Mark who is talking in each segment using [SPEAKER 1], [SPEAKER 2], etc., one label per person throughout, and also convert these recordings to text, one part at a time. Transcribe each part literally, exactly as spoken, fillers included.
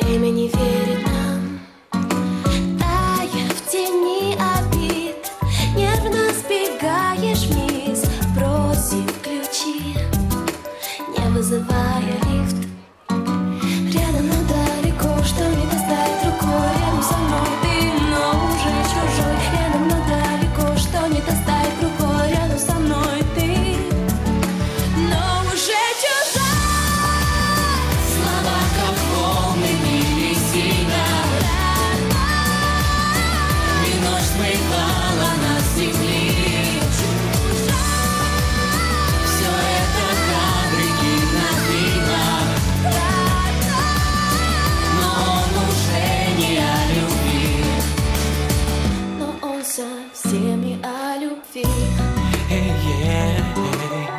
[SPEAKER 1] время не верит нам, тая в тени обид, нервно сбегаешь вниз, бросив ключи, не вызывая лифт. Рядом, но далеко, что не достать рукой. Рядом со мной ты, но уже чужой. Рядом, но далеко, что не достать рукой. Рядом со мной ты, но уже чужой. Слова, как волны, били сильно. И ночь смывала нас с земли. Все это кадры кинофильма. Совсем не о любви.
[SPEAKER 2] Hey, yeah, hey.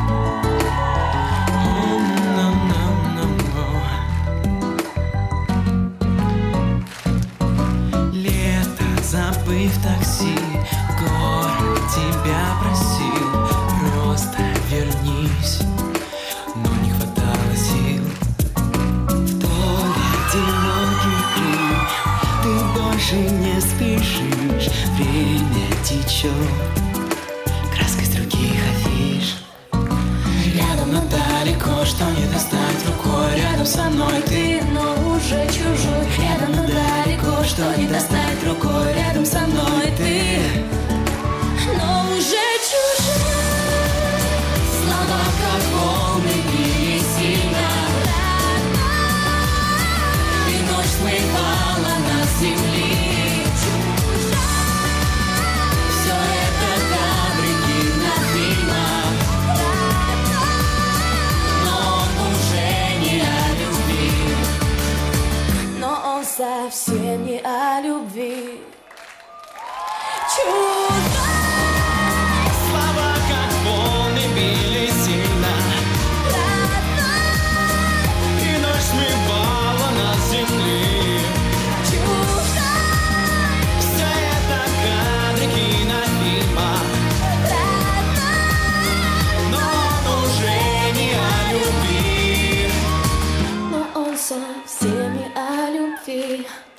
[SPEAKER 2] Oh, no, no, no. Лето, забыв такси, город тебя просил, просто вернись, но не хватало сил. В твой одинокий крик ты больше не спешишь. Время течет краской с других афиш. Рядом, но далеко, что не достать рукой. Рядом со мной ты, но уже чужой. Рядом, но далеко, что не достать рукой. Рядом со мной ты,
[SPEAKER 1] но уже чужой.
[SPEAKER 2] слова, как волны, били сильно. И ночь смывала нас с земли.
[SPEAKER 1] Совсем не о любви. Чужой.
[SPEAKER 2] Слова, как волны, били сильно.
[SPEAKER 1] Родной.
[SPEAKER 2] И ночь смывала нас с земли.
[SPEAKER 1] Чужой.
[SPEAKER 2] Все это кадры кинофильма.
[SPEAKER 1] Родной.
[SPEAKER 2] Но он уже не о любви.
[SPEAKER 1] Но он совсем не о любви.